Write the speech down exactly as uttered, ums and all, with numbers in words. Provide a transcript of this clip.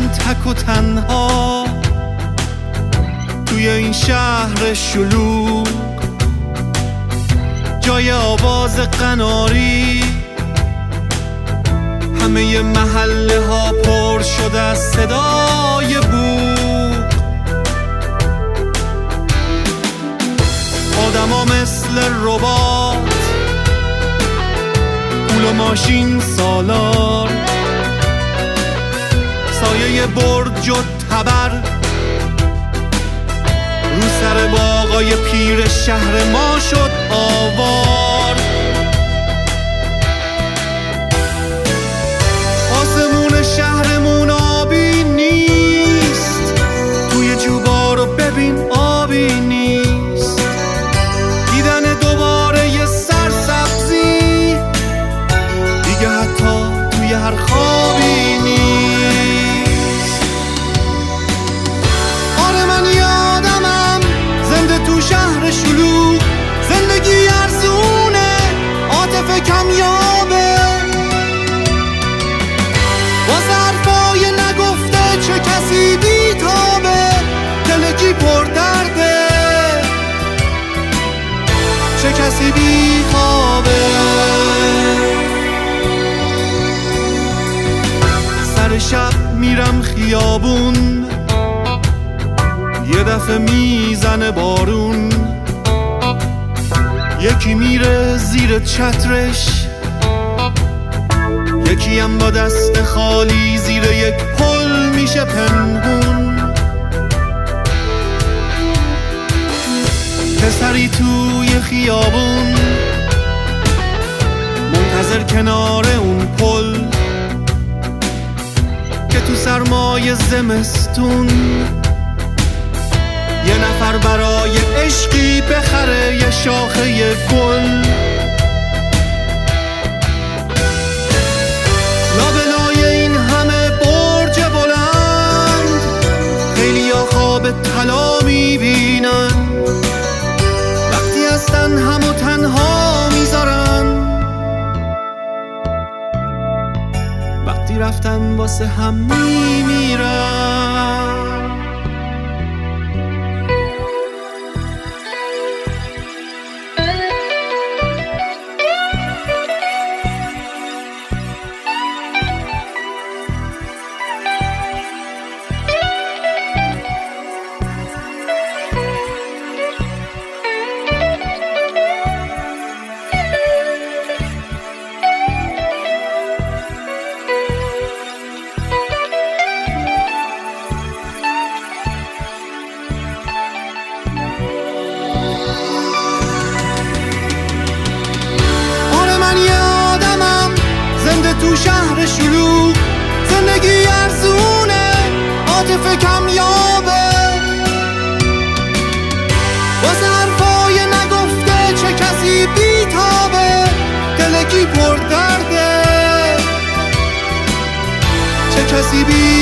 تک و تنها توی این شهر شلوغ، جای آواز قناری همه محله ها پر شده از صدای بوق. آدما مثل ربات، پول و ماشین سالار، سایه برج و تبر رو سر باغای پیر شهر ما شد آوار. آسمون شهرمون آبی نیست، توی جوبا رو ببین آبی نیست. دیدن دوباره یه سرسبزی دیگه حتی توی هر خوابی نیست. آره من یادمم زنده تو شهر شلوغ، زندگی ارزونه، عاطفه کمیابه، باز حرفای نگفته چه کسی بیتابه، دلکی پر درده چه کسی بیخوابه. سر شب میرم خیابون، یه دفعه میزنه بارون، یکی میره زیر چترش، یکی هم با دست خالی زیر یک پل میشه پنهون. پسری توی خیابون منتظر کنار اون پل که تو سرمای زمستون یه نفر برای عشقی بخره یه شاخه گل. لابلای این همه برج بلند خیلی ها خواب طلا میبینن، وقتی هستن همو تنها میذارن، وقتی رفتن واسه هم میمیرن. تو شهر شلوغ، زندگی ارزونه، عاطفه کمیابه، واسه حرفای نگفته چه کسی بیتابه، دلکی پر درده چه کسی بی